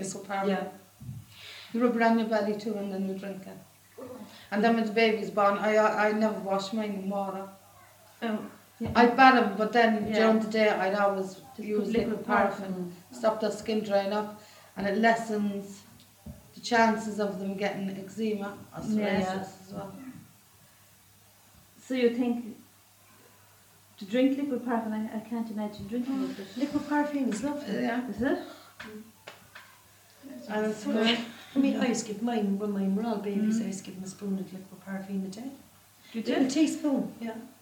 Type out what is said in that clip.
Liquid paraffin. Yeah. You rub it on your belly too and then you drink it. And then when the baby's born, I never wash mine in water. Oh, yeah. I'd bat them, but then Yeah. during the day I'd always Just use put liquid paraffin. Stop their skin drying up, and it lessens the chances of them getting eczema or psoriasis as well. So you think to drink liquid paraffin? I can't imagine drinking it. Liquid paraffin is lovely. Yeah. Is it? And it's I mean, I used to give mine, when mine were all babies, I used to give them a spoon of liquid paraffin a day. You A teaspoon, yeah.